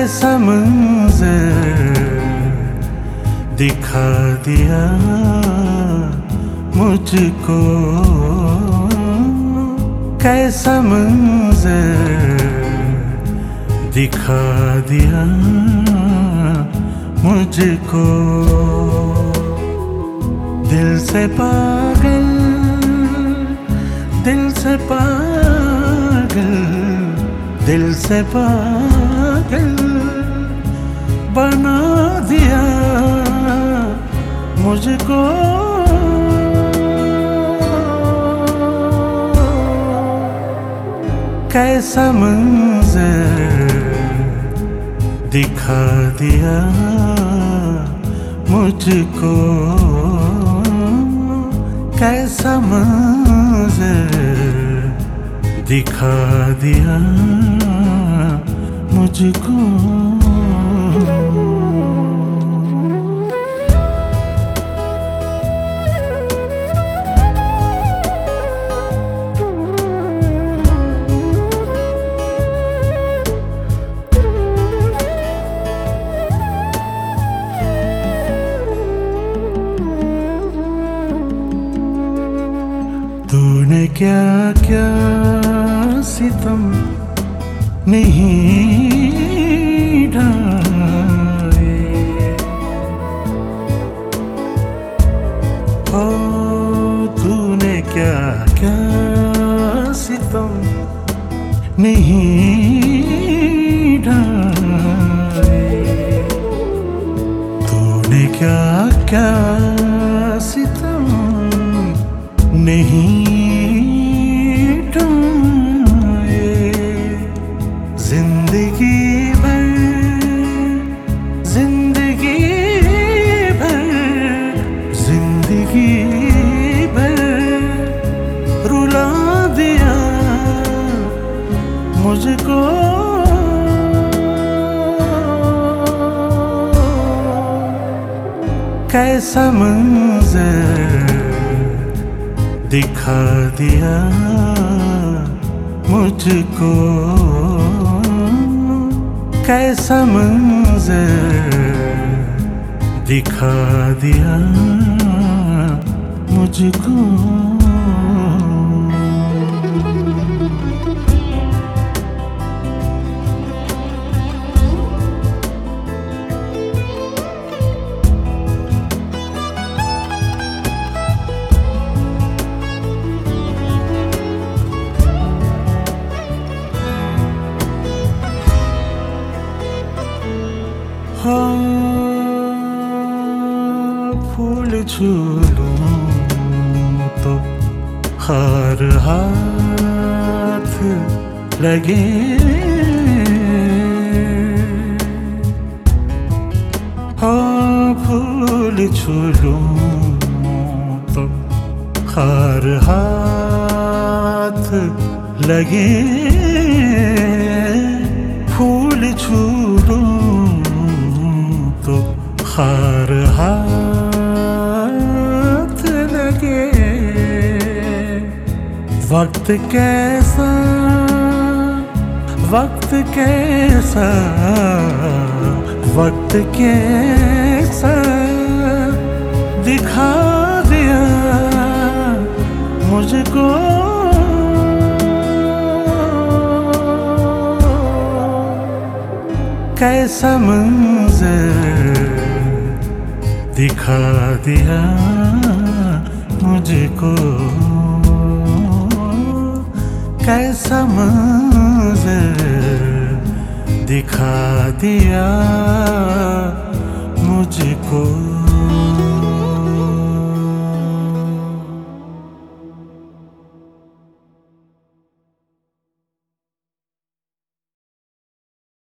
कैसा मंज़र दिखा दिया मुझको, कैसा मंज़र दिखा दिया मुझको। दिल से पागल, दिल से पागल, दिल से पागल बना दिया मुझको। कैसा मंज़र दिखा दिया मुझको, कैसा मंज़र दिखा दिया मुझको। तूने क्या क्या सितम नहीं ढाए, ओ तूने क्या क्या सितम नहीं ढाए, तूने क्या क्या सितम नहीं ढाए। जिंदगी भर, जिंदगी भर, जिंदगी भर रुला दिया मुझको। कैसा मंज़र दिखा दिया मुझको, कैसा मंज़र दिखा दिया मुझको। फूल छू लूं तो हार हाथ लगे, हाँ फूल छू लूं तो हार हाथ लगे, फूल छू लूं तो हार हाथ लगे। वक्त कैसा, वक्त कैसा, वक्त कैसा दिखा दिया मुझको। कैसा मंज़र दिखा दिया मुझको, कैसा मंज़र दिखा दिया मुझको।